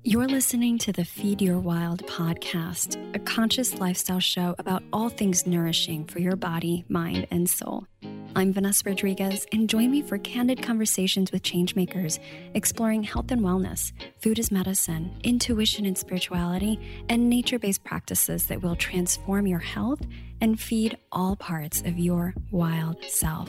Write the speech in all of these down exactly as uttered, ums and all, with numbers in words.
You're listening to the Feed Your Wild podcast, a conscious lifestyle show about all things nourishing for your body, mind, and soul. I'm Vanessa Rodriguez, and join me for candid conversations with changemakers, exploring health and wellness, food as medicine, intuition and spirituality, and nature-based practices that will transform your health and feed all parts of your wild self.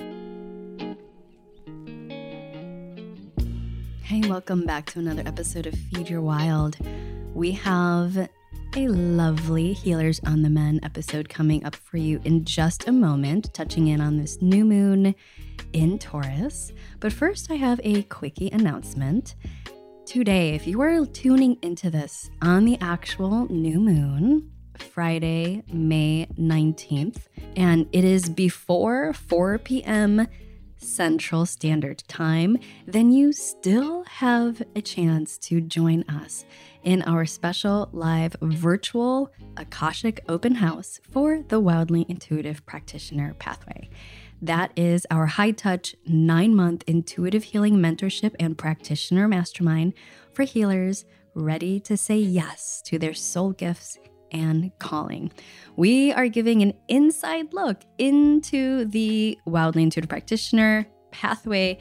Hey, welcome back to another episode of Feed Your Wild. We have a lovely Healers on the Men episode coming up for you in just a moment, touching in on this new moon in Taurus. But first, I have a quickie announcement. Today, if you are tuning into this on the actual new moon, Friday, May nineteenth, and it is before four p.m. Central Standard Time, then you still have a chance to join us in our special live virtual Akashic Open House for the Wildly Intuitive Practitioner Pathway. That is our high-touch, nine-month intuitive healing mentorship and practitioner mastermind for healers ready to say yes to their soul gifts and calling. We are giving an inside look into the Wildly Intuitive Practitioner Pathway,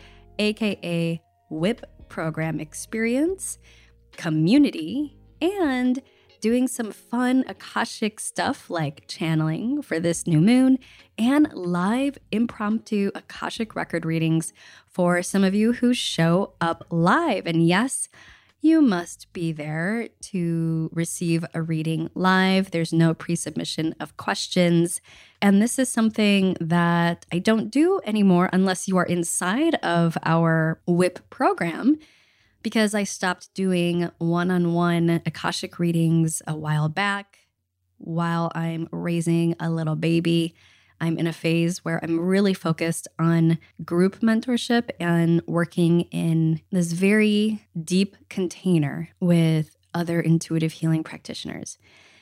aka W I P program experience, community, and doing some fun Akashic stuff like channeling for this new moon and live impromptu Akashic record readings for some of you who show up live. And yes, you must be there to receive a reading live. There's no pre-submission of questions. And this is something that I don't do anymore unless you are inside of our W I P program, because I stopped doing one-on-one Akashic readings a while back while I'm raising a little baby. I'm in a phase where I'm really focused on group mentorship and working in this very deep container with other intuitive healing practitioners.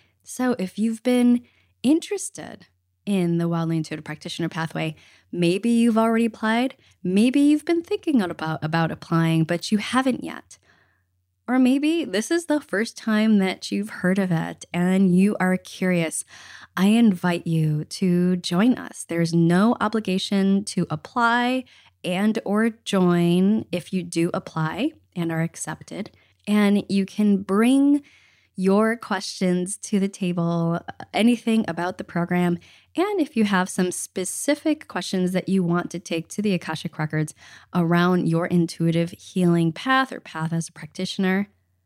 So if you've been interested in the Wildly Intuitive Practitioner Pathway, maybe you've already applied, maybe you've been thinking about, about applying, but you haven't yet. Or maybe this is the first time that you've heard of it and you are curious. I invite you to join us. There's no obligation to apply and or join if you do apply and are accepted. And you can bring your questions to the table, anything about the program. And if you have some specific questions that you want to take to the Akashic Records around your intuitive healing path or path as a practitioner,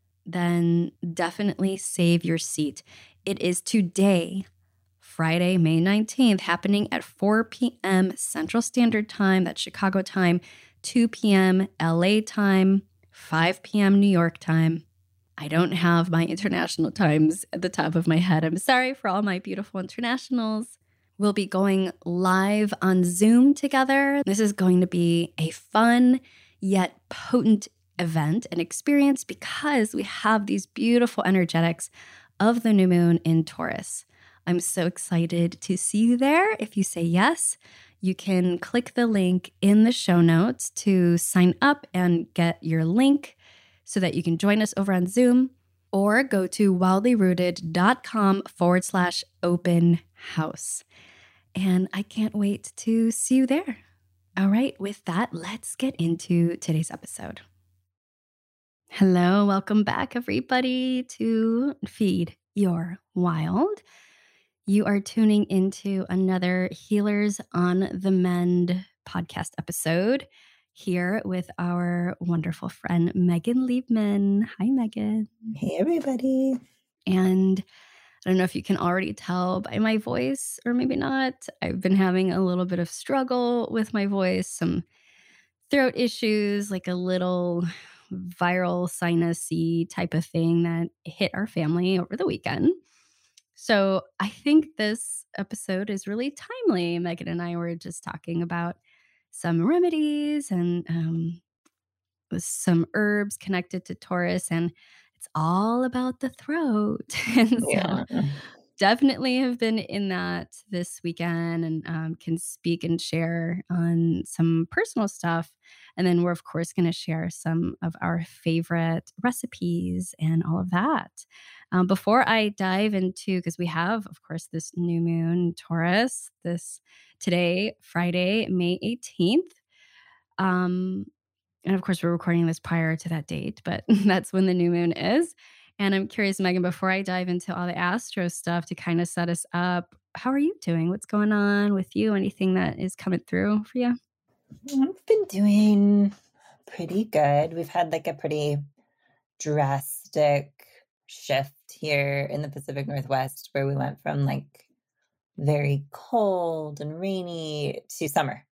then definitely save your seat. It is today, Friday, May nineteenth, happening at four p.m. Central Standard Time, that's Chicago time, two p.m. L A time, five p.m. New York time. I don't have my international times at the top of my head. I'm sorry for all my beautiful internationals. We'll be going live on Zoom together. This is going to be a fun yet potent event and experience because we have these beautiful energetics of the new moon in Taurus. I'm so excited to see you there. If you say yes, you can click the link in the show notes to sign up and get your link so that you can join us over on Zoom, or go to wildlyrooted.com forward slash open house. And I can't wait to see you there. All right, with that, let's get into today's episode. Hello, welcome back, everybody, to Feed Your Wild. You are tuning into another Healers on the Mend podcast episode here with our wonderful friend, Megan Liebman. Hi, Megan. Hey, everybody. And I don't know if you can already tell by my voice or maybe not. I've been having a little bit of struggle with my voice, some throat issues, like a little viral sinus-y type of thing that hit our family over the weekend. So I think this episode is really timely. Megan and I were just talking about some remedies and um, some herbs connected to Taurus, and it's all about the throat. And so Yeah. definitely have been in that this weekend and um, can speak and share on some personal stuff. And then we're, of course, going to share some of our favorite recipes and all of that. Um, before I dive into, because we have, of course, this new moon Taurus, this today, Friday, May eighteenth. Um, and of course, we're recording this prior to that date, but that's when the new moon is. And I'm curious, Megan, before I dive into all the astro stuff to kind of set us up, how are you doing? What's going on with you? Anything that is coming through for you? I've been doing pretty good. We've had like a pretty drastic shift here in the Pacific Northwest where we went from like very cold and rainy to summer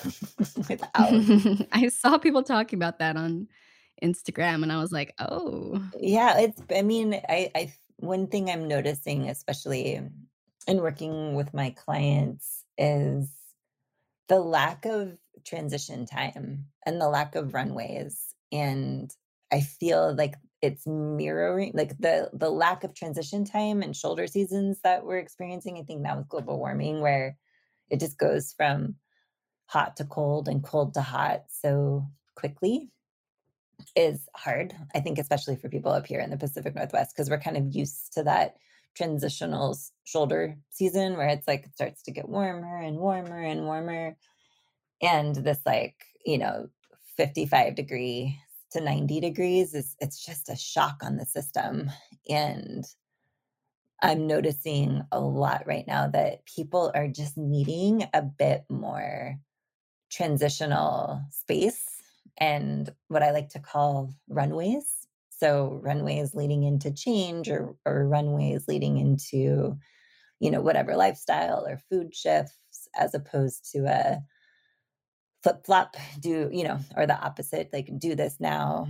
without. I saw people talking about that on Instagram and I was like, oh. Yeah, it's, I mean, I, I, one thing I'm noticing, especially in working with my clients, is the lack of transition time and the lack of runways. And I feel like it's mirroring like the the lack of transition time and shoulder seasons that we're experiencing. I think now with global warming, where it just goes from hot to cold and cold to hot so quickly, is hard. I think especially for people up here in the Pacific Northwest, because we're kind of used to that transitional s- shoulder season where it's like it starts to get warmer and warmer and warmer, and this like, you know, fifty-five degree to ninety degrees is, it's just a shock on the system. And I'm noticing a lot right now that people are just needing a bit more transitional space and what I like to call runways. So runways leading into change, or, or runways leading into, you know, whatever lifestyle or food shifts, as opposed to a flip flop, do, you know, or the opposite, like do this now.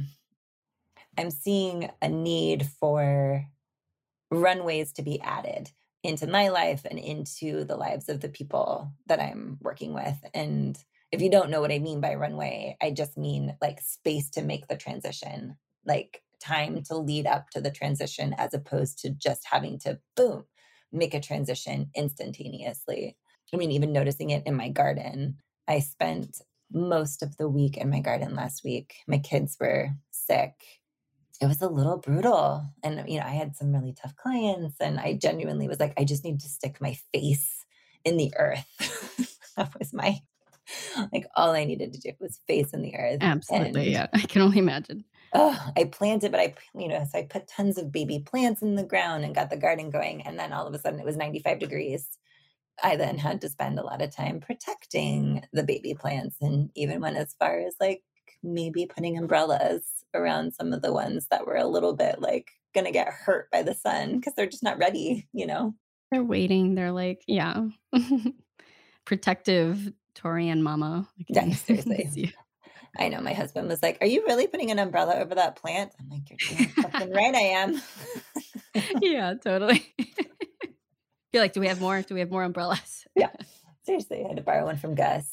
I'm seeing a need for runways to be added into my life and into the lives of the people that I'm working with. And if you don't know what I mean by runway, I just mean like space to make the transition, like time to lead up to the transition, as opposed to just having to boom, make a transition instantaneously. I mean, even noticing it in my garden. I spent most of the week in my garden last week. My kids were sick. It was a little brutal. And, you know, I had some really tough clients, and I genuinely was like, I just need to stick my face in the earth. That was my, like, all I needed to do was face in the earth. Absolutely. And Yeah. I can only imagine. oh, I planted, but I, you know, so I put tons of baby plants in the ground and got the garden going. And then all of a sudden it was ninety-five degrees. I then had to spend a lot of time protecting the baby plants, and even went as far as like maybe putting umbrellas around some of the ones that were a little bit like going to get hurt by the sun because they're just not ready, you know? They're waiting. They're like, yeah. Protective Torian mama. I Yeah, can seriously. see. I know my husband was like, "Are you really putting an umbrella over that plant?" I'm like, "You're damn fucking right I am." Yeah, totally. You're like, "Do we have more? Do we have more umbrellas?" Yeah, seriously, I had to borrow one from Gus.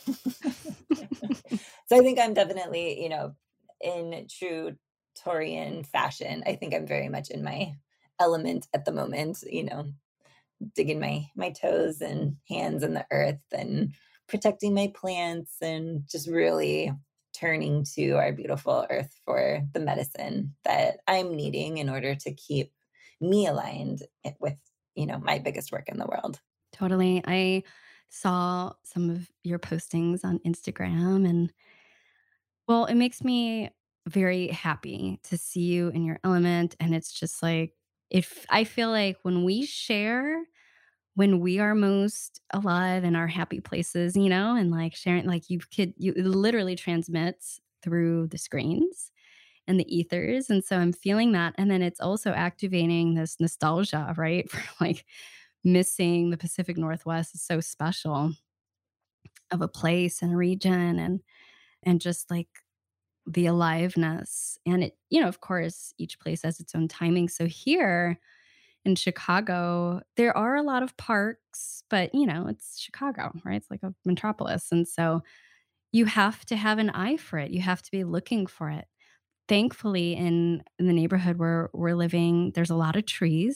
So I think I'm definitely, you know, in true Taurian fashion, I think I'm very much in my element at the moment, you know, digging my my toes and hands in the earth and protecting my plants and just really turning to our beautiful earth for the medicine that I'm needing in order to keep me aligned with, you know, my biggest work in the world. Totally. I saw some of your postings on Instagram and well, it makes me very happy to see you in your element and it's just like if I feel like when we share when we are most alive in our happy places, you know, and like sharing like you could you it literally transmits through the screens and the ethers. And so I'm feeling that. And then it's also activating this nostalgia, right? For like missing the Pacific Northwest is so special of a place and region and and just like the aliveness. And it, you know, of course, each place has its own timing. So here in Chicago, there are a lot of parks, but you know, it's Chicago, right? It's like a metropolis. And so you have to have an eye for it. You have to be looking for it. Thankfully, in in the neighborhood where we're living, there's a lot of trees.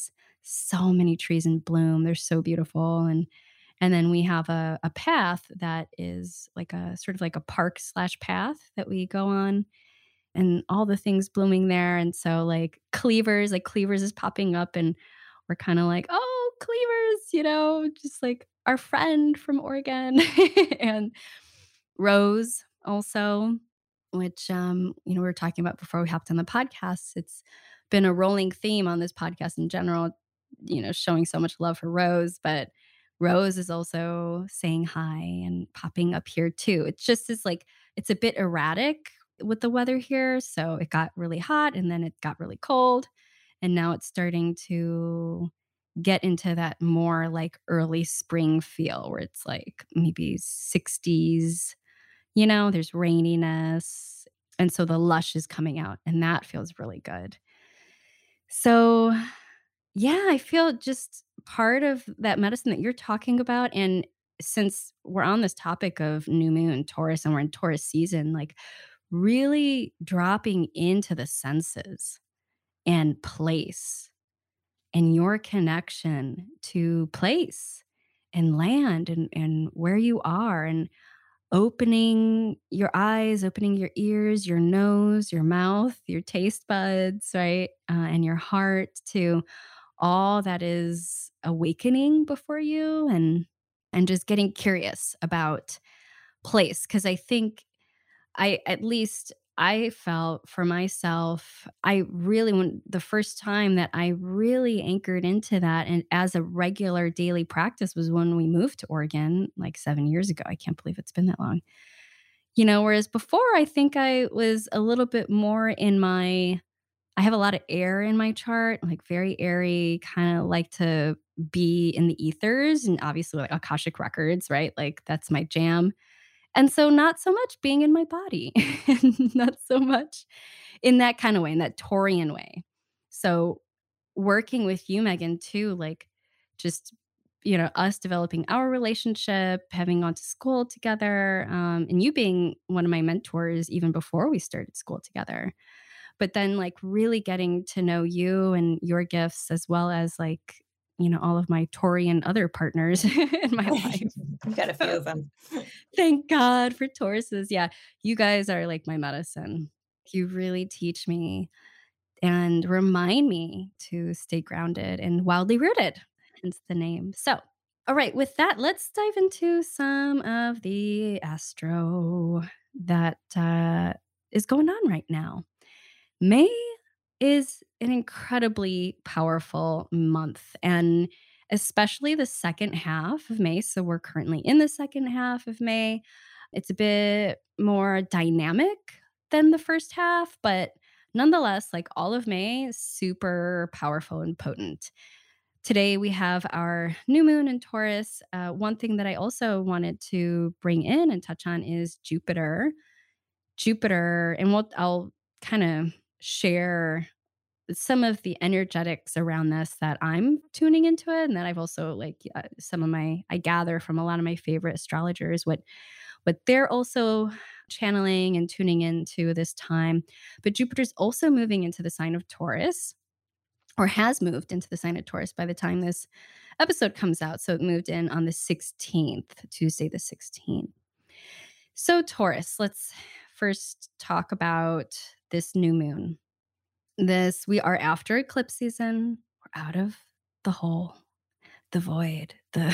so many trees in bloom. They're so beautiful. And and then we have a, a path that is like a sort of like a park slash path that we go on, and all the things blooming there. And so like cleavers, like cleavers is popping up, and we're kind of like, oh, cleavers, you know, just like our friend from Oregon. And rose also, which um, you know, we were talking about before we hopped on the podcast. It's been a rolling theme on this podcast in general, you know, showing so much love for Rose, but Rose is also saying hi and popping up here too. It's just is like it's a bit erratic with the weather here. So it got really hot and then it got really cold. And now it's starting to get into that more like early spring feel where it's like maybe sixties, you know, there's raininess. And so the lush is coming out, and that feels really good. So, yeah, I feel just part of that medicine that you're talking about. And since we're on this topic of new moon, Taurus, and we're in Taurus season, like really dropping into the senses and place and your connection to place and land and, and where you are, and opening your eyes, opening your ears, your nose, your mouth, your taste buds, right? Uh, and your heart to all that is awakening before you, and and just getting curious about place. Because I think I at least I felt for myself, I really when the first time that I really anchored into that and as a regular daily practice was when we moved to Oregon like seven years ago. I can't believe it's been that long. You know, whereas before I think I was a little bit more in my I have a lot of air in my chart, like very airy, kind of like to be in the ethers, and obviously like Akashic records, right? Like that's my jam. And so not so much being in my body, and not so much in that kind of way, in that Taurian way. So working with you, Megan, too, like just, you know, us developing our relationship, having gone to school together, um, and you being one of my mentors even before we started school together. But then like really getting to know you and your gifts as well as like, you know, all of my Taurian other partners in my life. You got a few of them. Thank God for Tauruses. Yeah, you guys are like my medicine. You really teach me and remind me to stay grounded and wildly rooted, hence the name. So, all right, with that, let's dive into some of the astro that uh, is going on right now. May is an incredibly powerful month, and especially the second half of May. So we're currently in the second half of May. It's a bit more dynamic than the first half, but nonetheless, like all of May is super powerful and potent. Today we have our new moon in Taurus. Uh, one thing that I also wanted to bring in and touch on is Jupiter. Jupiter, and we'll I'll kind of share some of the energetics around this that I'm tuning into it, and that I've also like uh, some of my I gather from a lot of my favorite astrologers what what they're also channeling and tuning into this time. But Jupiter's also moving into the sign of Taurus, or has moved into the sign of Taurus by the time this episode comes out. So it moved in on the sixteenth, Tuesday the sixteenth. So Taurus, let's first talk about this new moon. This we are after eclipse season. We're out of the hole, the void, the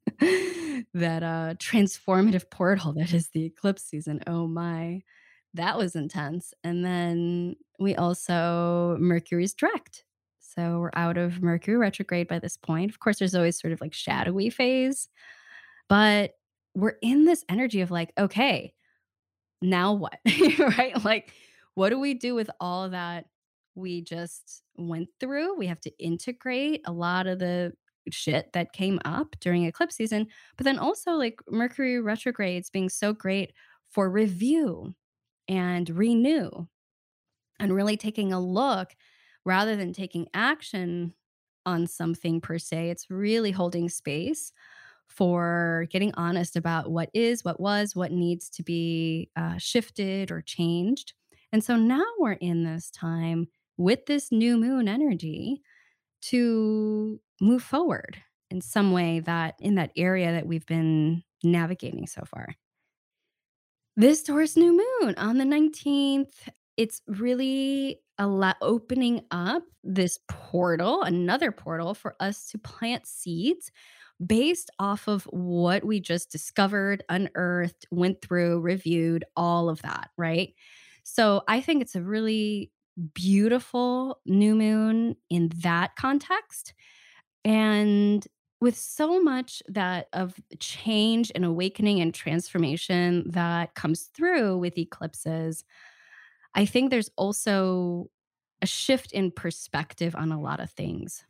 that uh transformative portal that is the eclipse season. Oh my. That was intense. And then we also Mercury's direct. So we're out of Mercury retrograde by this point. Of course, there's always sort of like shadowy phase, but we're in this energy of like, okay, now what? Right? Like, what do we do with all of that we just went through? We have to integrate a lot of the shit that came up during eclipse season, but then also like Mercury retrogrades being so great for review and renew and really taking a look rather than taking action on something per se. It's really holding space for getting honest about what is, what was, what needs to be uh, shifted or changed. And so now we're in this time with this new moon energy to move forward in some way that in that area that we've been navigating so far. This Taurus new moon on the nineteenth, it's really a lot opening up this portal, another portal for us to plant seeds based off of what we just discovered, unearthed, went through, reviewed, all of that, right? So I think it's a really beautiful new moon in that context. And with so much that of change and awakening and transformation that comes through with eclipses, I think there's also a shift in perspective on a lot of things.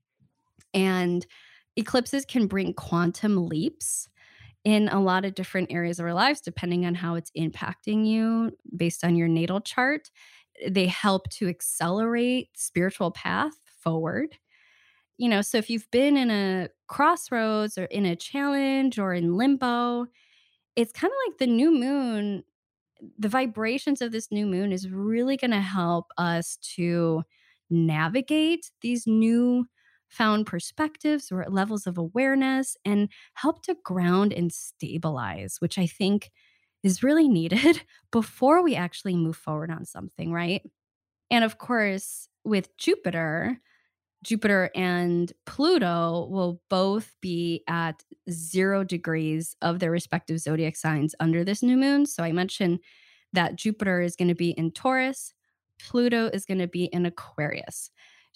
And eclipses can bring quantum leaps in a lot of different areas of our lives, depending on how it's impacting you based on your natal chart. They help to accelerate spiritual path forward. You know, so if you've been in a crossroads or in a challenge or in limbo, it's kind of like the new moon, the vibrations of this new moon is really going to help us to navigate these new found perspectives or levels of awareness and help to ground and stabilize, which I think is really needed before we actually move forward on something, right? And of course, with Jupiter, Jupiter and Pluto will both be at zero degrees of their respective zodiac signs under this new moon. So I mentioned that Jupiter is going to be in Taurus, Pluto is going to be in Aquarius.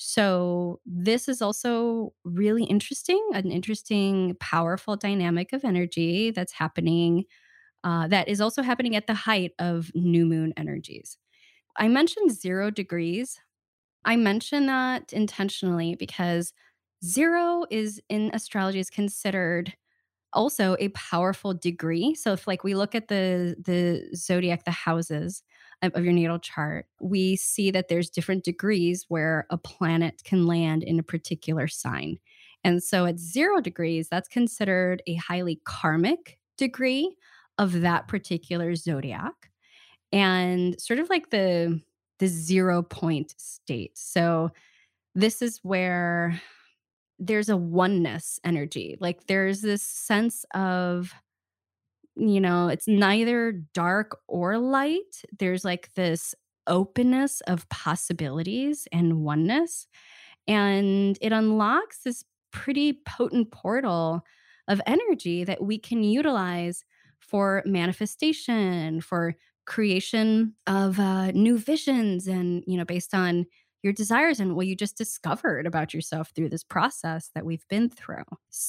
So this is also really interesting, an interesting, powerful dynamic of energy that's happening, uh, that is also happening at the height of new moon energies. I mentioned zero degrees. I mention that intentionally because zero is in astrology is considered also a powerful degree. So if like we look at the the zodiac, the houses of, of your natal chart, we see that there's different degrees where a planet can land in a particular sign. And so at zero degrees, that's considered a highly karmic degree of that particular zodiac and sort of like the the zero point state. So this is where there's a oneness energy. Like there's this sense of, you know, it's neither dark or light. There's like this openness of possibilities and oneness. And it unlocks this pretty potent portal of energy that we can utilize for manifestation, for creation of uh, new visions, and, you know, based on your desires and what you just discovered about yourself through this process that we've been through.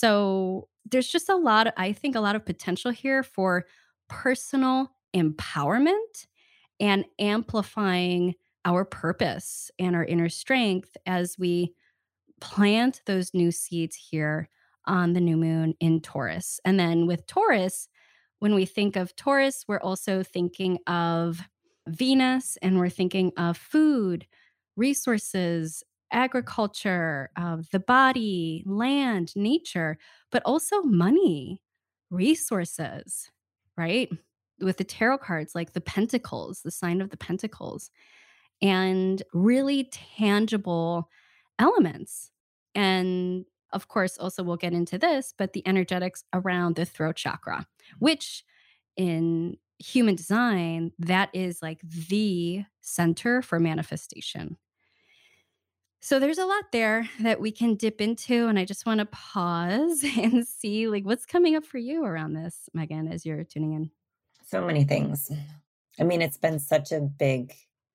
So there's just a lot, I think, a lot of potential here for personal empowerment and amplifying our purpose and our inner strength as we plant those new seeds here on the new moon in Taurus. And then with Taurus, when we think of Taurus, we're also thinking of Venus and we're thinking of food, resources, agriculture, uh, the body, land, nature, but also money, resources, right? With the tarot cards, like the Pentacles, the sign of the Pentacles, and really tangible elements. And of course, also we'll get into this, but the energetics around the throat chakra, which in human design, that is like the center for manifestation. So there's a lot there that we can dip into. And I just want to pause and see like what's coming up for you around this, Megan, as you're tuning in. So many things. I mean, it's been such a big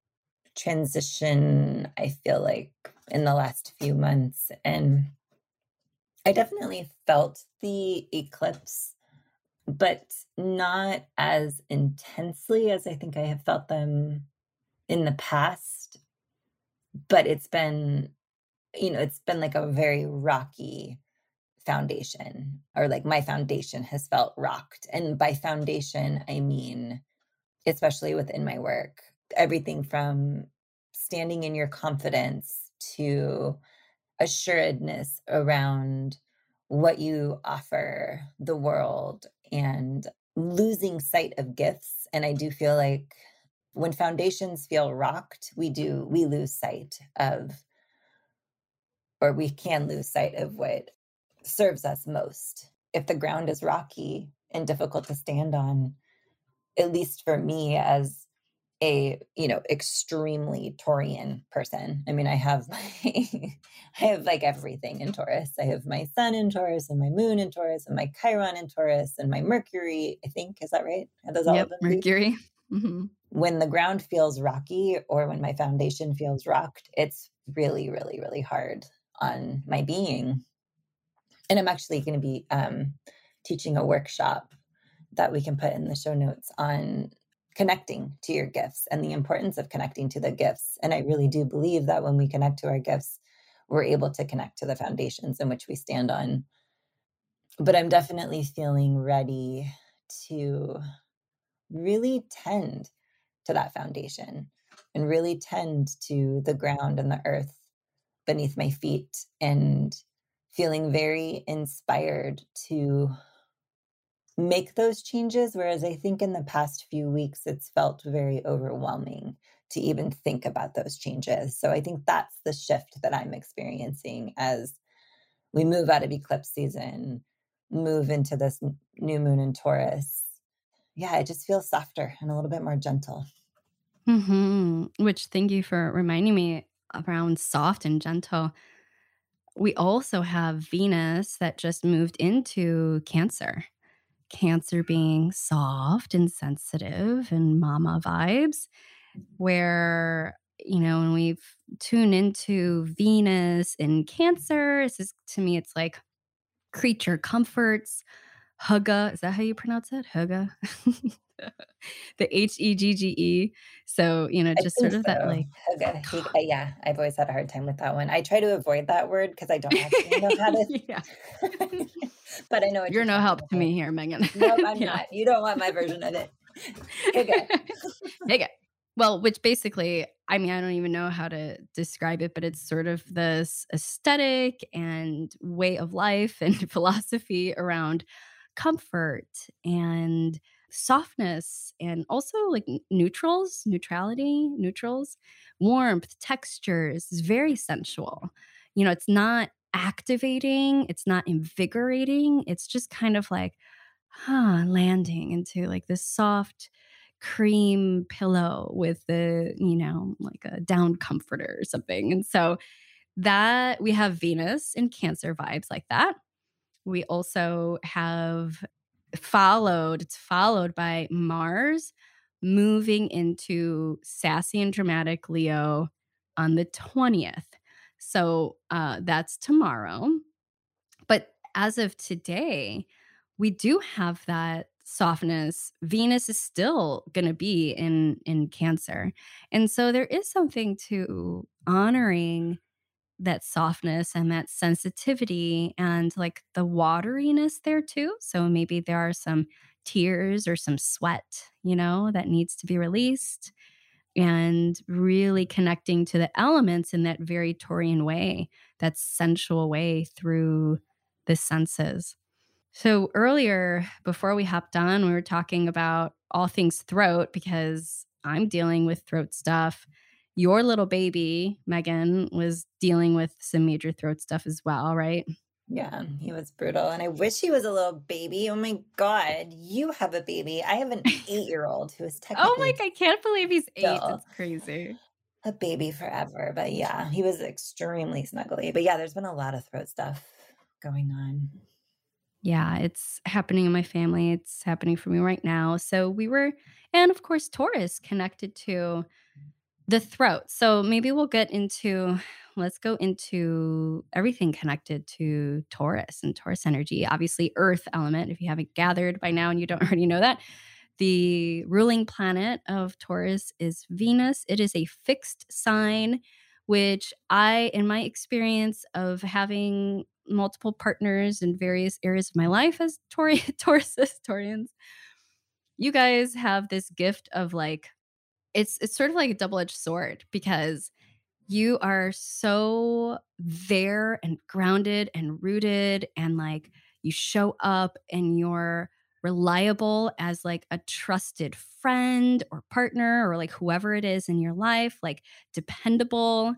transition, I feel like, in the last few months. And I definitely felt the eclipse, but not as intensely as I think I have felt them in the past. But it's been, you know, it's been like a very rocky foundation, or like my foundation has felt rocked. And by foundation, I mean, especially within my work, everything from standing in your confidence to assuredness around what you offer the world and losing sight of gifts. And I do feel like when foundations feel rocked, we do, we lose sight of, or we can lose sight of what serves us most. If the ground is rocky and difficult to stand on, at least for me as a, you know, extremely Taurian person. I mean, I have my, I have like everything in Taurus. I have my sun in Taurus and my moon in Taurus and my Chiron in Taurus and my Mercury, I think, is that right? Are those all of Yep, them? Mercury. Mm-hmm. When the ground feels rocky or when my foundation feels rocked, it's really, really, really hard on my being. And I'm actually going to be um, teaching a workshop that we can put in the show notes on connecting to your gifts and the importance of connecting to the gifts. And I really do believe that when we connect to our gifts, we're able to connect to the foundations in which we stand on. But I'm definitely feeling ready to really tend to that foundation and really tend to the ground and the earth beneath my feet, and feeling very inspired to make those changes. Whereas I think in the past few weeks, it's felt very overwhelming to even think about those changes. So I think that's the shift that I'm experiencing as we move out of eclipse season, move into this new moon in Taurus. Yeah, it just feels softer and a little bit more gentle. Mm-hmm. Which, thank you for reminding me around soft and gentle. We also have Venus that just moved into Cancer. Cancer being soft and sensitive and mama vibes, where, you know, when we've tuned into Venus in Cancer, it's just, to me, it's like creature comforts, hugga. Is that how you pronounce it? Hugga? The H E G G E. So, you know, I just think sort of that so. like, Okay. He- uh, yeah, I've always had a hard time with that one. I try to avoid that word because I don't actually know how to, yeah. but I know what You're you're no talking help to about. me here, Megan. Nope, I'm Yeah. not. You don't want my version of it. Okay. Higa. Well, which basically, I mean, I don't even know how to describe it, but it's sort of this aesthetic and way of life and philosophy around comfort and softness, and also like n- neutrals, neutrality, neutrals, warmth, textures. Is very sensual. You know, it's not activating, it's not invigorating. It's just kind of like, huh, landing into like this soft cream pillow with the, you know, like a down comforter or something. And so that we have Venus in Cancer vibes like that. We also have followed, it's followed by Mars moving into sassy and dramatic Leo on the twentieth. So uh, that's tomorrow. But as of today, we do have that softness. Venus is still going to be in in Cancer. And so there is something to honoring that softness and that sensitivity and like the wateriness there too. So maybe there are some tears or some sweat, you know, that needs to be released, and really connecting to the elements in that very Taurian way, that sensual way through the senses. So earlier, before we hopped on, we were talking about all things throat because I'm dealing with throat stuff. Your little baby, Megan, was dealing with some major throat stuff as well, right? Yeah, he was brutal. And I wish he was a little baby. Oh my God, you have a baby. I have an eight year old who is Oh technically my, I can't believe he's eight. still That's crazy. a baby forever. But yeah, he was extremely snuggly. But yeah, there's been a lot of throat stuff going on. Yeah, it's happening in my family. It's happening for me right now. So we were, and of course, Taurus connected to the throat. So maybe we'll get into, let's go into everything connected to Taurus and Taurus energy. Obviously, earth element, if you haven't gathered by now and you don't already know that. The ruling planet of Taurus is Venus. It is a fixed sign, which I, in my experience of having multiple partners in various areas of my life as Tauri- Tauruses, Taurians, you guys have this gift of like, it's it's sort of like a double-edged sword because you are so there and grounded and rooted, and like you show up and you're reliable as like a trusted friend or partner or like whoever it is in your life, like dependable.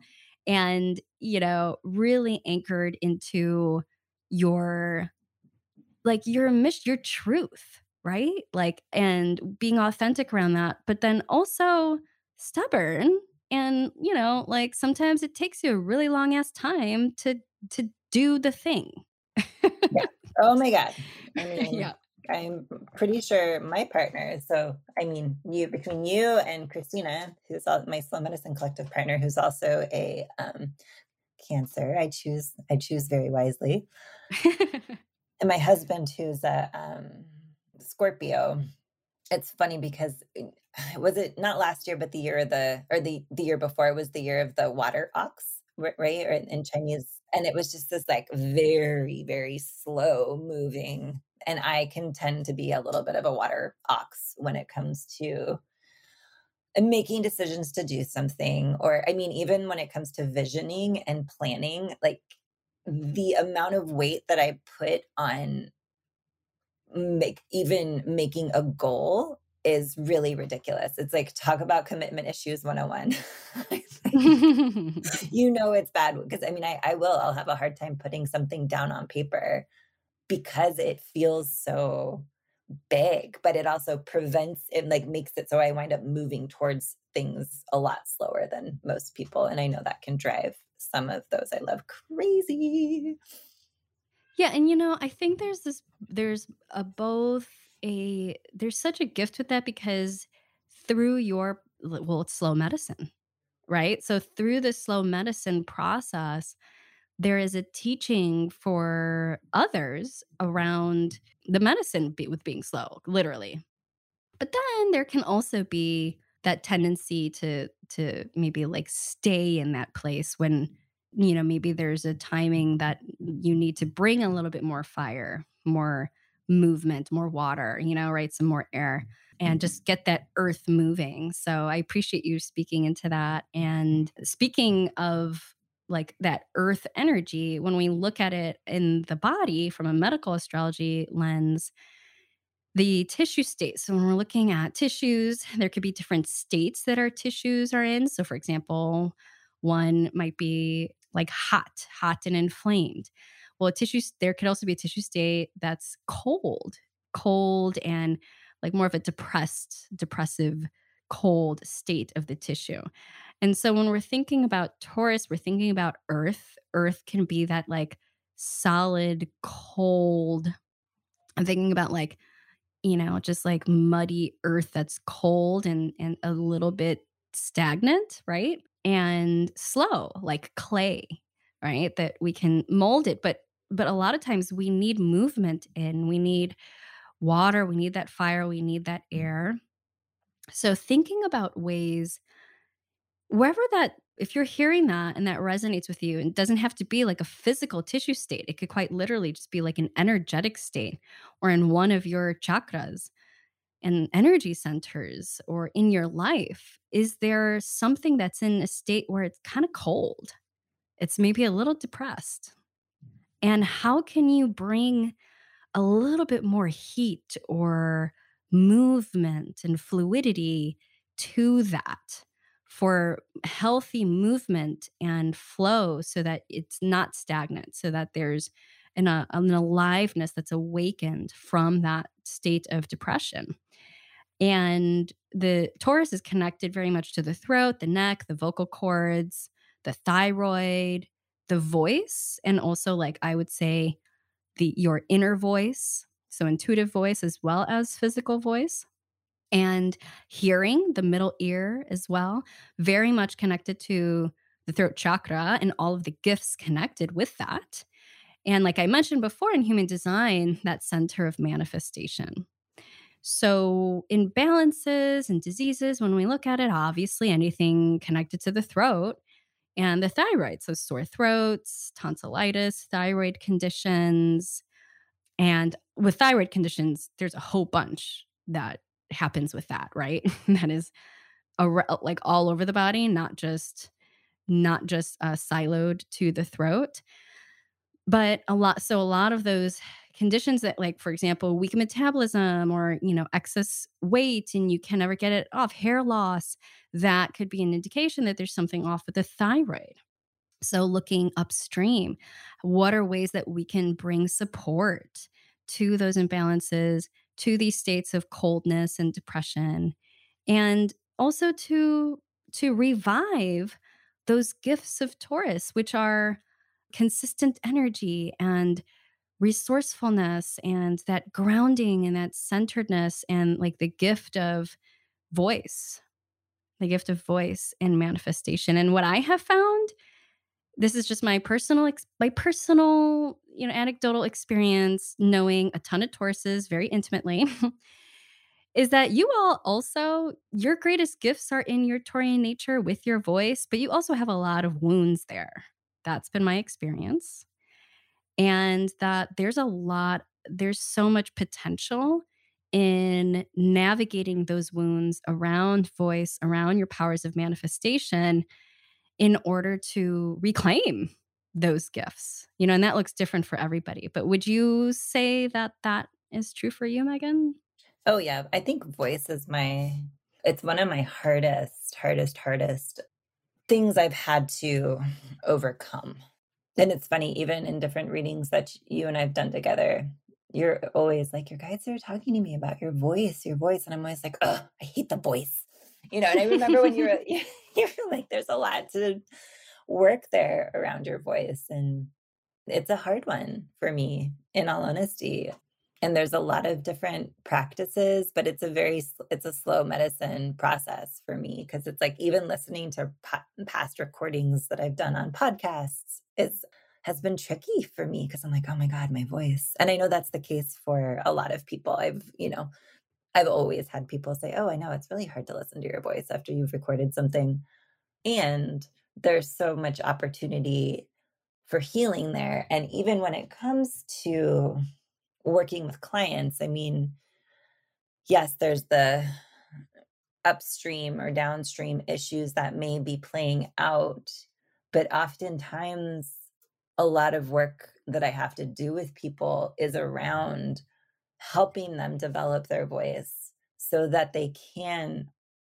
and, you know, really anchored into your like your mission, your truth, right? Like, and being authentic around that, but then also stubborn. And, you know, like sometimes it takes you a really long ass time to to do the thing. Yeah. Oh my god. I Yeah. mean, I'm pretty sure my partner, so I mean, you between you and Christina, who's al my Slow Medicine Collective partner, who's also a, um, Cancer, I choose I choose very wisely, and my husband, who's a, um, Scorpio. It's funny because eh, was it not last year, but the year of the or the the year before, it was the year of the water ox, ri right? Or in Chinese, and it was just this, like, very, very slow moving, and I can tend to be a little bit of a water ox when it comes to making decisions to do something, or I mean, even when it comes to visioning and planning, like, the amount of weight that I put on make even making a goal is really ridiculous. It's like, talk about commitment issues one oh one. You know it's bad because, I mean, I I will I'll have a hard time putting something down on paper because it feels so big, but it also prevents it, like, makes it so I wind up moving towards things a lot slower than most people, and I know that can drive some of those I love crazy. Yeah, and you know, I think there's this there's a both a there's such a gift with that because through your l- well, it's slow medicine, right? So through the slow medicine process, there is a teaching for others around the medicine be, with being slow, literally. But then there can also be that tendency to to maybe like stay in that place when, you know, maybe there's a timing that you need to bring a little bit more fire, more movement, more water, you know, right? Some more air and just get that earth moving. So I appreciate you speaking into that. And speaking of like that earth energy, when we look at it in the body from a medical astrology lens, the tissue states. So when we're looking at tissues, there could be different states that our tissues are in. So for example, one might be like hot, hot and inflamed. Well, a tissue there could also be a tissue state that's cold, cold and like more of a depressed, depressive, cold state of the tissue. And so when we're thinking about Taurus, we're thinking about earth. Earth can be that like solid, cold. I'm thinking about like, you know, just like muddy earth that's cold and and a little bit stagnant, right? And slow, like clay, right? That we can mold it, but but a lot of times we need movement in. We need water, we need that fire, we need that air. So thinking about ways wherever that if you're hearing that and that resonates with you, and it doesn't have to be like a physical tissue state. It could quite literally just be like an energetic state or in one of your chakras and energy centers or in your life, is there something that's in a state where it's kind of cold? It's maybe a little depressed. And how can you bring a little bit more heat or movement and fluidity to that for healthy movement and flow so that it's not stagnant, so that there's an, uh, an aliveness that's awakened from that state of depression? And the Taurus is connected very much to the throat, the neck, the vocal cords, the thyroid, the voice, and also like I would say the your inner voice, so intuitive voice as well as physical voice. And hearing, the middle ear as well, very much connected to the throat chakra and all of the gifts connected with that. And like I mentioned before in human design, that center of manifestation. So, imbalances and diseases, when we look at it, obviously anything connected to the throat and the thyroid. So, sore throats, tonsillitis, thyroid conditions. And with thyroid conditions, there's a whole bunch that happens with that, right? That is ar- like all over the body, not just not just uh, siloed to the throat. But a lot so a lot of those conditions that like, for example, weak metabolism or, you know, excess weight and you can never get it off, hair loss, that could be an indication that there's something off with the thyroid. So, looking upstream, what are ways that we can bring support to those imbalances, to these states of coldness and depression, and also to to revive those gifts of Taurus, which are consistent energy and resourcefulness and that grounding and that centeredness and like the gift of voice, the gift of voice and manifestation. And what I have found, this is just my personal ex- my personal, you know, anecdotal experience knowing a ton of Tauruses very intimately, is that you all also your greatest gifts are in your Taurian nature with your voice, but you also have a lot of wounds there. That's been my experience. And that there's a lot there's so much potential in navigating those wounds around voice, around your powers of manifestation in order to reclaim those gifts. You know, and that looks different for everybody. But would you say that that is true for you, Megan? Oh, yeah. I think voice is my it's one of my hardest, hardest, hardest things I've had to overcome. And it's funny, even in different readings that you and I've done together, you're always like, your guides are talking to me about your voice, your voice. And I'm always like, oh, I hate the voice. You know, and I remember when you were, you were like, there's a lot to work there around your voice. And it's a hard one for me, in all honesty. And there's a lot of different practices, but it's a very s- it's a slow medicine process for me because it's like even listening to pa- past recordings that I've done on podcasts is has been tricky for me because I'm like, oh my God, my voice. And I know that's the case for a lot of people. I've, you know, I've always had people say, oh, I know it's really hard to listen to your voice after you've recorded something. And there's so much opportunity for healing there. And even when it comes to working with clients, I mean, yes, there's the upstream or downstream issues that may be playing out, but oftentimes a lot of work that I have to do with people is around helping them develop their voice so that they can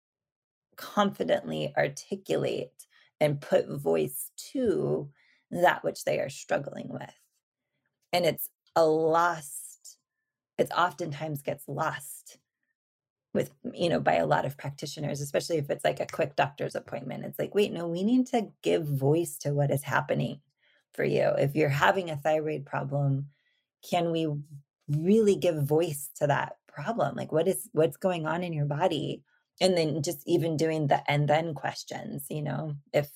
confidently articulate and put voice to that which they are struggling with. And it's a lost, it oftentimes gets lost with, you know, by a lot of practitioners, especially if it's like a quick doctor's appointment. It's like, wait, no, we need to give voice to what is happening for you. If you're having a thyroid problem, can we really give voice to that problem? Like what is what's going on in your body? And then just even doing the and then questions, you know, if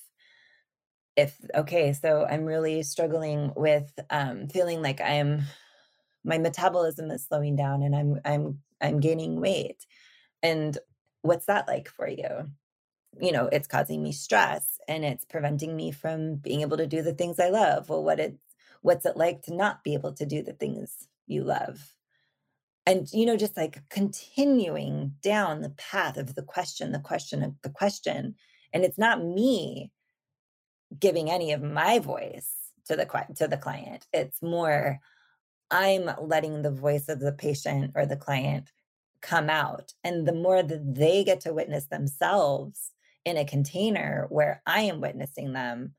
if okay, so I'm really struggling with um feeling like I'm my metabolism is slowing down and I'm I'm I'm gaining weight. And what's that like for you? You know, it's causing me stress and it's preventing me from being able to do the things I love. Well, what it what's it like to not be able to do the things you love? And you know, just like continuing down the path of the question, the question of the question. And it's not me giving any of my voice to the qui- to the client. It's more I'm letting the voice of the patient or the client come out. And the more that they get to witness themselves in a container where I am witnessing them,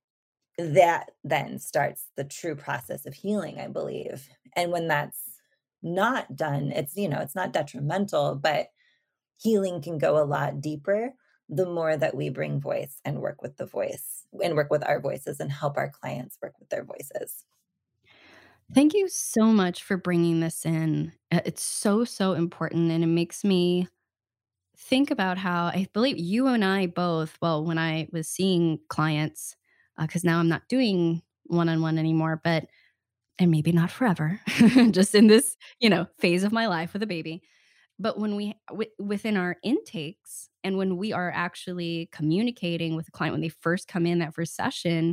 that then starts the true process of healing, I believe. And when that's not done, it's, you know, it's not detrimental, but healing can go a lot deeper the more that we bring voice and work with the voice and work with our voices and help our clients work with their voices. Thank you so much for bringing this in. Uh, It's so, so important. And it makes me think about how I believe you and I both, well, when I was seeing clients, because now I'm not doing one on one anymore, but, and maybe not forever, just in this, you know, phase of my life with a baby. But when we, wi- within our intakes, and when we are actually communicating with a client when they first come in that first session,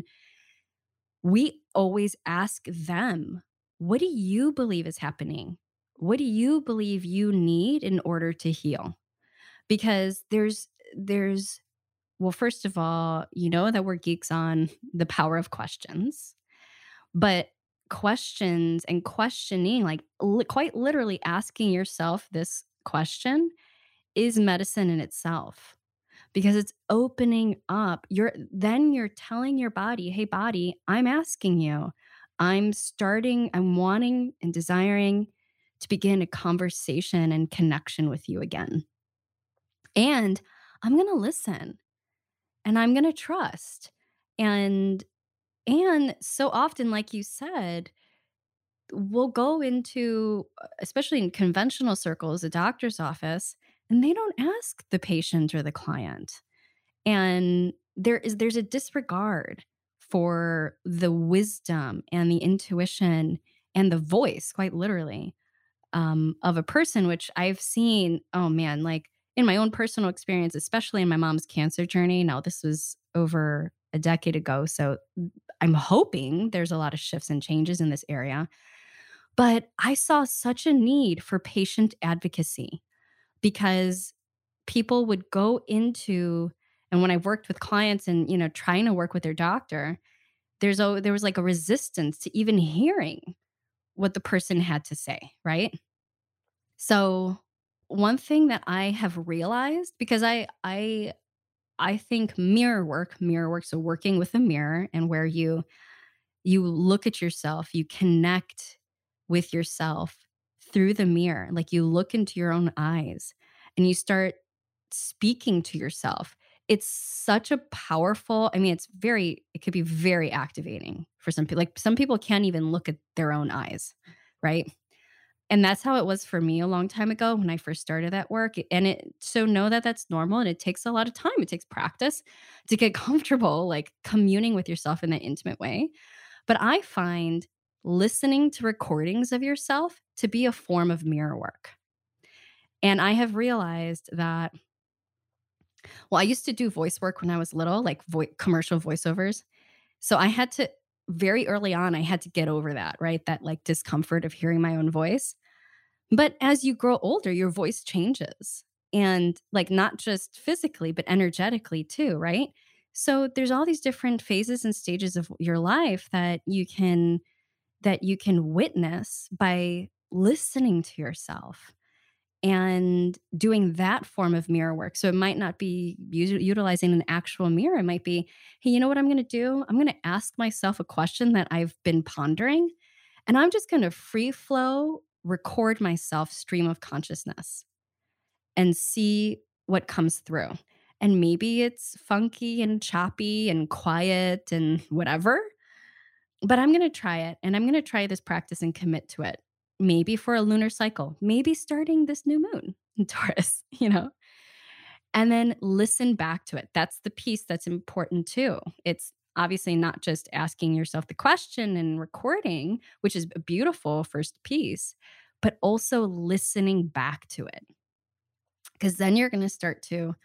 we always ask them, what do you believe is happening? What do you believe you need in order to heal? Because there's, there's, well, first of all, you know that we're geeks on the power of questions, but questions and questioning, like li- quite literally asking yourself this question is medicine in itself because it's opening up. You're then you're telling your body, "Hey body, I'm asking you. I'm starting, I'm wanting and desiring to begin a conversation and connection with you again. And I'm going to listen and I'm going to trust." And and so often, like you said, we'll go into, uh, especially in conventional circles, a doctor's office, and they don't ask the patient or the client. And there is there's a disregard for the wisdom and the intuition and the voice, quite literally, um, of a person, which I've seen, oh man, like in my own personal experience, especially in my mom's cancer journey. Now, this was over a decade ago. So I'm hoping there's a lot of shifts and changes in this area. But I saw such a need for patient advocacy because people would go into, and when I worked with clients and, you know, trying to work with their doctor, there's a there was like a resistance to even hearing what the person had to say, right? So, one thing that I have realized, because I I I think mirror work, mirror work, so working with a mirror and where you you look at yourself, you connect with yourself through the mirror. Like you look into your own eyes and you start speaking to yourself. It's such a powerful, I mean, it's very, it could be very activating for some people. Like some people can't even look at their own eyes, right? And that's how it was for me a long time ago when I first started that work. And it, so know that that's normal and it takes a lot of time. It takes practice to get comfortable, like communing with yourself in that intimate way. But I find listening to recordings of yourself to be a form of mirror work. And I have realized that, well, I used to do voice work when I was little, like vo- commercial voiceovers. So I had to, very early on, I had to get over that, right? That like discomfort of hearing my own voice. But as you grow older, your voice changes. And like not just physically, but energetically too, right? So there's all these different phases and stages of your life that you can that you can witness by listening to yourself and doing that form of mirror work. So it might not be us- utilizing an actual mirror. It might be, hey, you know what I'm going to do? I'm going to ask myself a question that I've been pondering, and I'm just going to free flow record myself stream of consciousness and see what comes through. And maybe it's funky and choppy and quiet and whatever, but I'm going to try it, and I'm going to try this practice and commit to it. Maybe for a lunar cycle, maybe starting this new moon in Taurus, you know, and then listen back to it. That's the piece that's important too. It's obviously not just asking yourself the question and recording, which is a beautiful first piece, but also listening back to it. Because then you're going to start to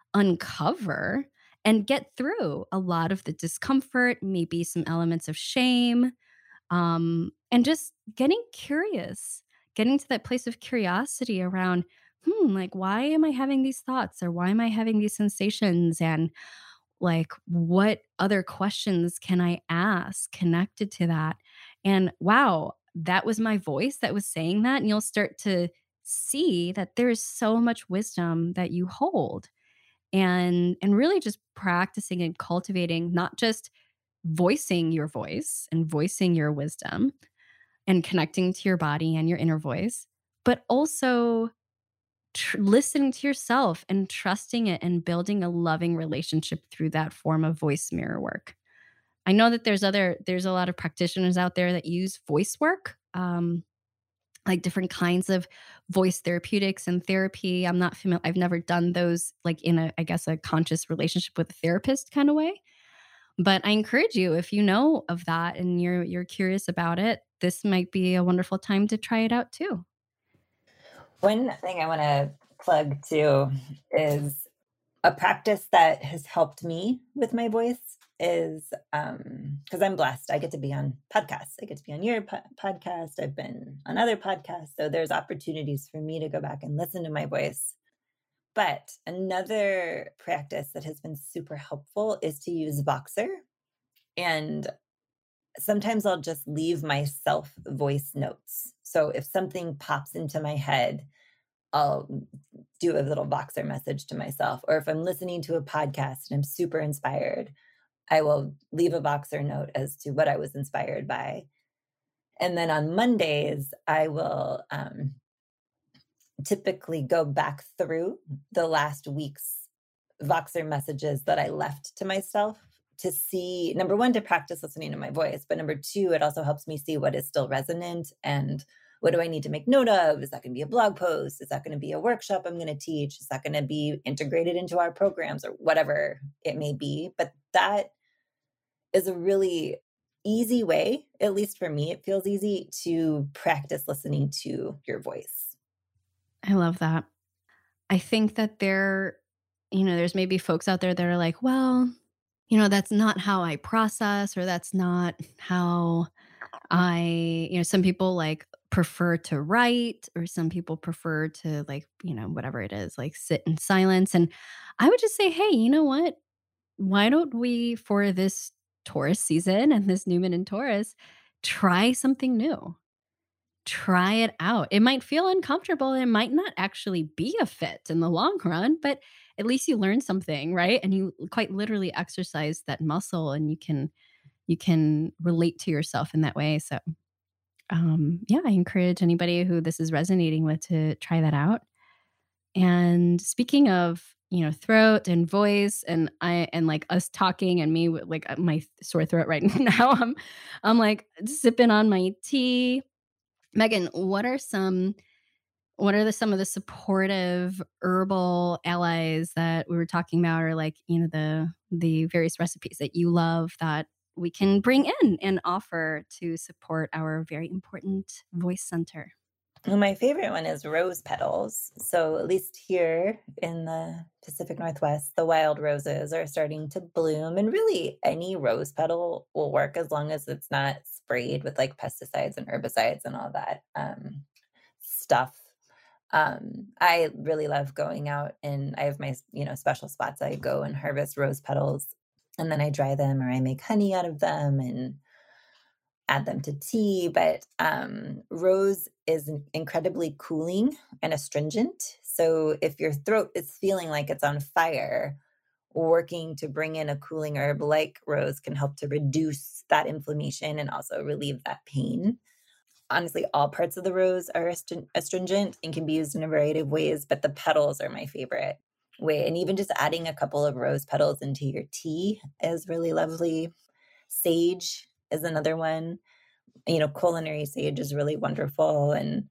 uncover and get through a lot of the discomfort, maybe some elements of shame, um, and just getting curious, getting to that place of curiosity around, hmm, like, why am I having these thoughts or why am I having these sensations? And like, what other questions can I ask connected to that? And wow, that was my voice that was saying that. And you'll start to see that there is so much wisdom that you hold, and and really just practicing and cultivating, not just voicing your voice and voicing your wisdom and connecting to your body and your inner voice, but also tr- listening to yourself and trusting it and building a loving relationship through that form of voice mirror work. I know that there's other there's a lot of practitioners out there that use voice work, um, like different kinds of voice therapeutics and therapy. I'm not familiar. I've never done those like in a, I guess, a conscious relationship with a therapist kind of way. But I encourage you, if you know of that and you're you're curious about it, this might be a wonderful time to try it out too. One thing I want to plug too is a practice that has helped me with my voice is um because I'm blessed. I get to be on podcasts. I get to be on your po- podcast. I've been on other podcasts. So there's opportunities for me to go back and listen to my voice. But another practice that has been super helpful is to use Voxer. And sometimes I'll just leave myself voice notes. So if something pops into my head, I'll do a little Voxer message to myself. Or if I'm listening to a podcast and I'm super inspired, I will leave a Voxer note as to what I was inspired by. And then on Mondays, I will um, typically go back through the last week's Voxer messages that I left to myself to see, number one, to practice listening to my voice. But number two, it also helps me see what is still resonant and what do I need to make note of? Is that going to be a blog post? Is that going to be a workshop I'm going to teach? Is that going to be integrated into our programs or whatever it may be? But that is a really easy way, at least for me, it feels easy to practice listening to your voice. I love that. I think that there, you know, there's maybe folks out there that are like, well, you know, that's not how I process, or that's not how I, you know, some people like prefer to write, or some people prefer to like, you know, whatever it is, like sit in silence. And I would just say, hey, you know what? Why don't we, for this Taurus season and this new moon in Taurus, try something new? Try it out. It might feel uncomfortable. It might not actually be a fit in the long run, but at least you learn something, right? And you quite literally exercise that muscle, and you can you can relate to yourself in that way. So, um, yeah, I encourage anybody who this is resonating with to try that out. And speaking of, you know, throat and voice, and I and like us talking, and me with like uh, my sore throat right now, I'm I'm like sipping on my tea. Megan, what are some what are the some of the supportive herbal allies that we were talking about, or like, you know, the the various recipes that you love that we can bring in and offer to support our very important voice center? Well, my favorite one is rose petals. So, at least here in the Pacific Northwest, the wild roses are starting to bloom. And really, any rose petal will work as long as it's not sprayed with like pesticides and herbicides and all that um, stuff. Um, I really love going out, and I have my, you know, special spots. I go and harvest rose petals, and then I dry them or I make honey out of them and add them to tea. But um, rose is in- incredibly cooling and astringent. So if your throat is feeling like it's on fire, working to bring in a cooling herb like rose can help to reduce that inflammation and also relieve that pain. Honestly, all parts of the rose are astrin- astringent and can be used in a variety of ways, but the petals are my favorite way. And even just adding a couple of rose petals into your tea is really lovely. Sage is another one. You know, culinary sage is really wonderful. And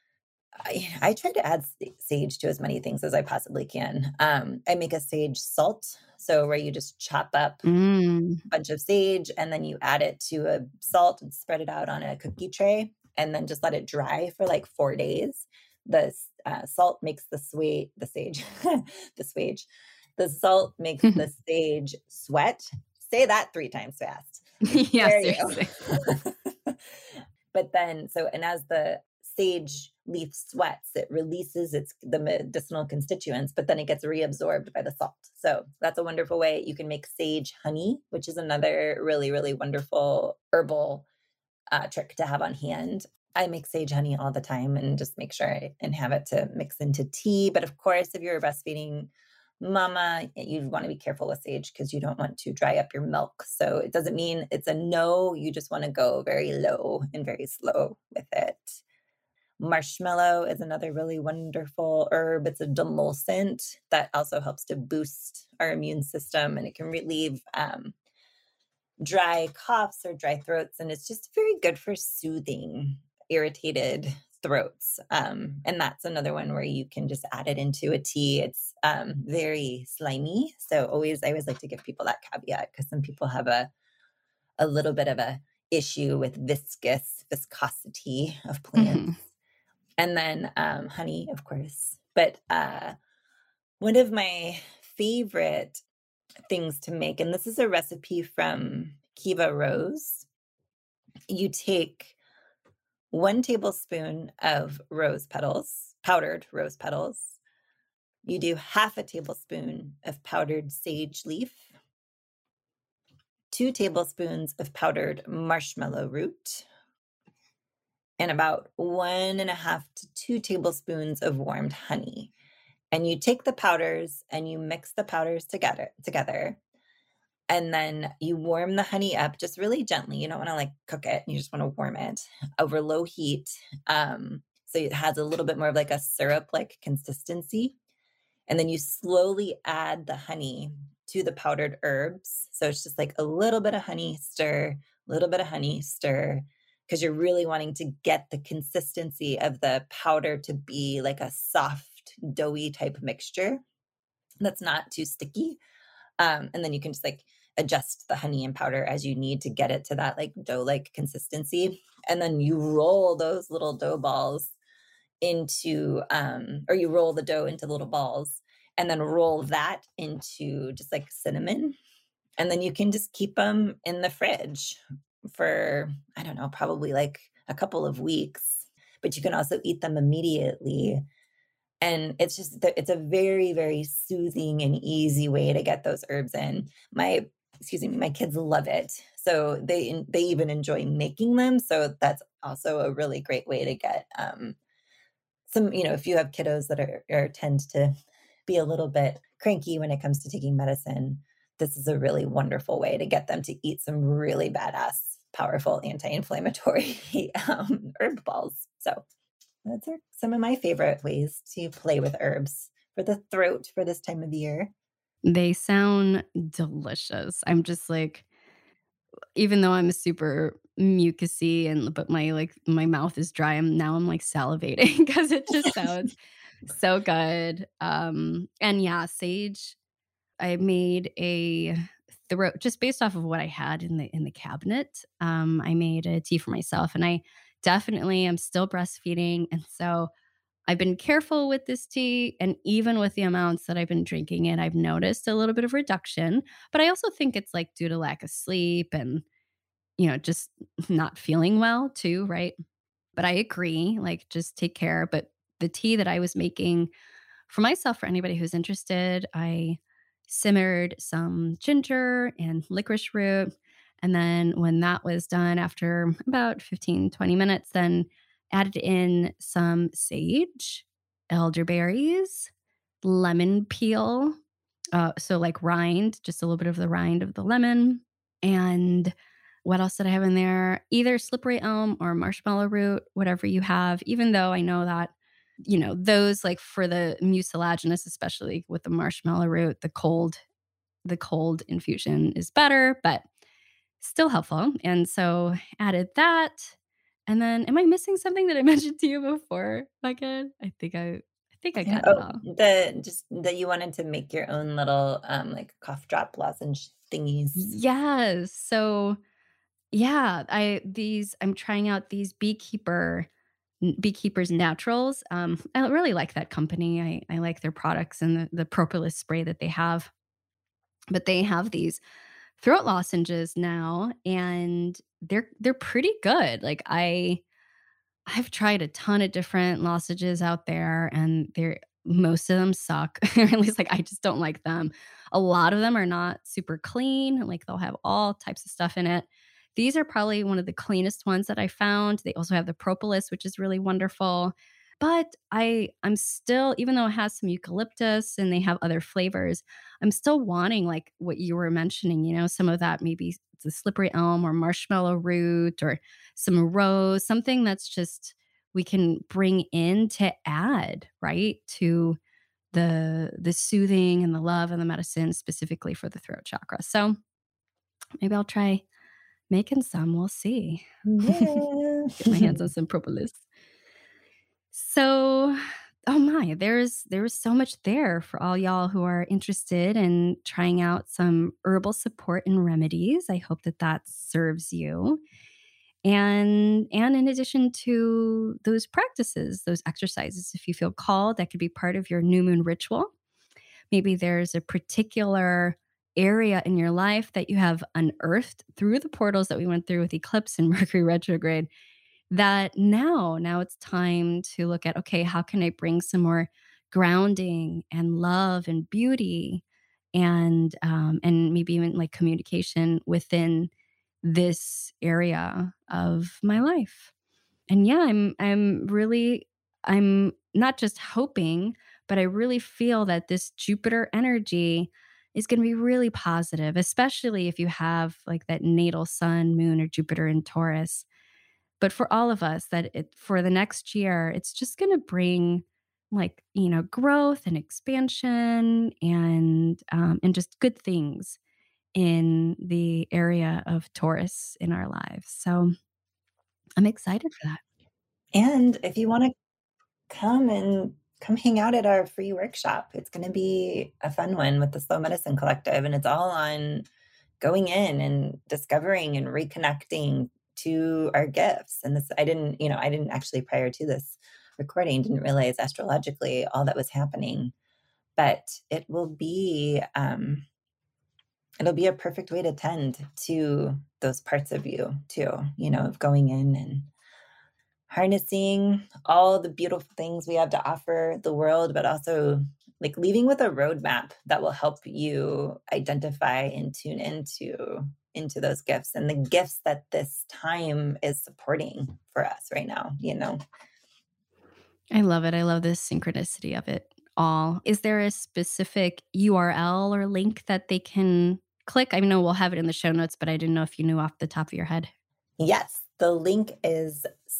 I, I try to add s- sage to as many things as I possibly can. Um, I make a sage salt. So, where you just chop up Mm. a bunch of sage and then you add it to a salt and spread it out on a cookie tray and then just let it dry for like four days. The uh, salt makes the sweet, the sage, the swage. The salt makes the sage sweat. Say that three times fast. I Yeah, dare you. seriously. But then, so, and as the sage leaf sweats, it releases its the medicinal constituents, but then it gets reabsorbed by the salt. So that's a wonderful way. You can make sage honey, which is another really, really wonderful herbal uh, trick to have on hand. I make sage honey all the time and just make sure I, and have it to mix into tea. But of course, if you're a breastfeeding mama, you want to be careful with sage because you don't want to dry up your milk. So it doesn't mean it's a no. You just want to go very low and very slow with it. Marshmallow is another really wonderful herb. It's a demulcent that also helps to boost our immune system, and it can relieve um, dry coughs or dry throats. And it's just very good for soothing irritated throats. Um, and that's another one where you can just add it into a tea. It's um, very slimy. So always, I always like to give people that caveat because some people have a, a little bit of a issue with viscous viscosity of plants. Mhm. And then um, honey, of course. But uh, one of my favorite things to make, and this is a recipe from Kiva Rose. You take one tablespoon of rose petals, powdered rose petals. You do half a tablespoon of powdered sage leaf, two tablespoons of powdered marshmallow root, and about one and a half to two tablespoons of warmed honey. And you take the powders and you mix the powders together together. And then you warm the honey up just really gently. You don't wanna, like, cook it, you just wanna warm it over low heat, um, so it has a little bit more of, like, a syrup-like consistency, and then you slowly add the honey to the powdered herbs. So it's just, like, a little bit of honey, stir, little bit of honey, stir, because 'cause you're really wanting to get the consistency of the powder to be like a soft, doughy type mixture that's not too sticky. Um, and then you can just like adjust the honey and powder as you need to get it to that like dough-like consistency. And then you roll those little dough balls into, um, or you roll the dough into little balls and then roll that into just like cinnamon. And then you can just keep them in the fridge for, I don't know, probably like a couple of weeks. But you can also eat them immediately, and it's just th it's a very, very soothing and easy way to get those herbs in. My excuse me, my kids love it. So they en they even enjoy making them, so that's also a really great way to get, um, some you know, if you have kiddos that are are tend to be a little bit cranky when it comes to taking medicine, this is a really wonderful way to get them to eat some really badass, powerful anti-inflammatory, um, herb balls. So those are some of my favorite ways to play with herbs for the throat for this time of year. They sound delicious. I'm just like, even though I'm super mucusy and but my like my mouth is dry, I'm now I'm like salivating because it just sounds so good. Um, and yeah, sage, I made a throat just based off of what I had in the in the cabinet. Um, I made a tea for myself, and I definitely am still breastfeeding, and so I've been careful with this tea, and even with the amounts that I've been drinking it, I've noticed a little bit of reduction. But I also think it's like due to lack of sleep and, you know, just not feeling well too, right? But I agree, like just take care. But the tea that I was making for myself, for anybody who's interested, I simmered some ginger and licorice root. And then when that was done, after about fifteen twenty minutes, then added in some sage, elderberries, lemon peel. Uh, so, like rind, just a little bit of the rind of the lemon. And what else did I have in there? Either slippery elm or marshmallow root, whatever you have, even though I know that you know, those like for the mucilaginous, especially with the marshmallow root, the cold, the cold infusion is better, but still helpful. And so added that. And then am I missing something that I mentioned to you before? Again, I think I I think I Yeah, got it oh, all. the just that you wanted to make your own little, um, like, cough drop lozenge thingies. Yes. So yeah, I these I'm trying out these beekeeper N Beekeepers Naturals. Um, I really like that company. I I like their products and the the propolis spray that they have. But they have these throat lozenges now, and they're they're pretty good. Like, I I've tried a ton of different lozenges out there, and they're most of them suck, or at least, like, I just don't like them. A lot of them are not super clean, like, they'll have all types of stuff in it. These are probably one of the cleanest ones that I found. They also have the propolis, which is really wonderful. But I I'm still, even though it has some eucalyptus and they have other flavors, I'm still wanting, like, what you were mentioning, you know, some of that maybe the slippery elm or marshmallow root or some rose, something that's just we can bring in to add, right, to the the soothing and the love and the medicine specifically for the throat chakra. So maybe I'll try making some. We'll see. Yeah. Get my hands on some propolis. So, oh my, there's there's so much there for all y'all who are interested in trying out some herbal support and remedies. I hope that that serves you. And and in addition to those practices, those exercises, if you feel called, that could be part of your new moon ritual. Maybe there's a particular area in your life that you have unearthed through the portals that we went through with eclipse and Mercury retrograde that now now it's time to look at, okay, how can I bring some more grounding and love and beauty and um, and maybe even like communication within this area of my life. and yeah, I'm I'm really I'm not just hoping, but I really feel that this Jupiter energy is going to be really positive, especially if you have like that natal sun, moon, or Jupiter in Taurus. But for all of us, that it for the next year, it's just going to bring like you know growth and expansion and um, and just good things in the area of Taurus in our lives. So I'm excited for that. And if you want to come and come hang out at our free workshop, it's going to be a fun one with the Slow Medicine Collective. And it's all on going in and discovering and reconnecting to our gifts. And this, I didn't, you know, I didn't actually prior to this recording, didn't realize astrologically all that was happening, but it will be, um, it'll be a perfect way to tend to those parts of you too, you know, of going in and harnessing all the beautiful things we have to offer the world, but also like leaving with a roadmap that will help you identify and tune into into those gifts and the gifts that this time is supporting for us right now, you know. I love it. I love the synchronicity of it all. Is there a specific U R L or link that they can click? I know we'll have it in the show notes, but I didn't know if you knew off the top of your head. Yes, the link is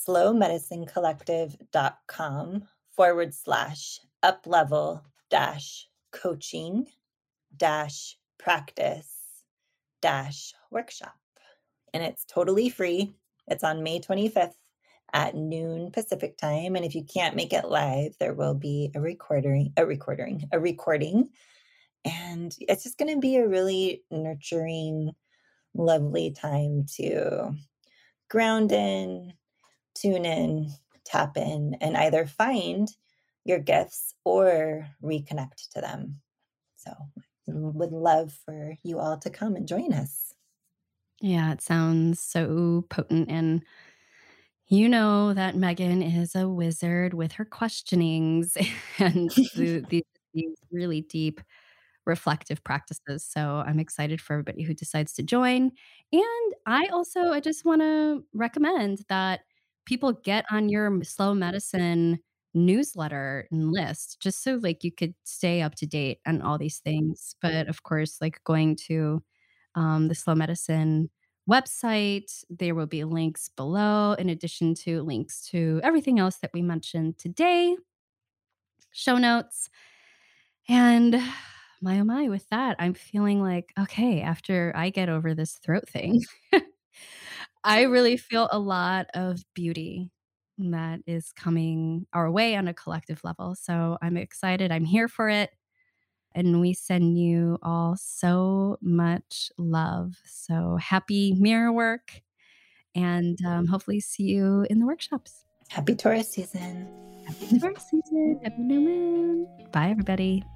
slowmedicinecollective.com forward slash up level dash coaching dash practice dash workshop. And it's totally free. It's on May twenty-fifth at noon Pacific time. And if you can't make it live, there will be a recording, a recording, a recording. And it's just going to be a really nurturing, lovely time to ground in, tune in, tap in, and either find your gifts or reconnect to them. So would love for you all to come and join us. Yeah, it sounds so potent. And you know that Megan is a wizard with her questionings and the, the, these really deep reflective practices. So I'm excited for everybody who decides to join. And I also I just want to recommend that people get on your slow medicine newsletter and list just so like you could stay up to date on all these things. But of course, like going to um, the slow medicine website, there will be links below in addition to links to everything else that we mentioned today, show notes, and my, oh my, with that, I'm feeling like, okay, after I get over this throat thing, I really feel a lot of beauty that is coming our way on a collective level. So I'm excited. I'm here for it. And we send you all so much love. So happy mirror work. And um, hopefully see you in the workshops. Happy Taurus season. Happy Taurus season. Happy new moon. Bye, everybody.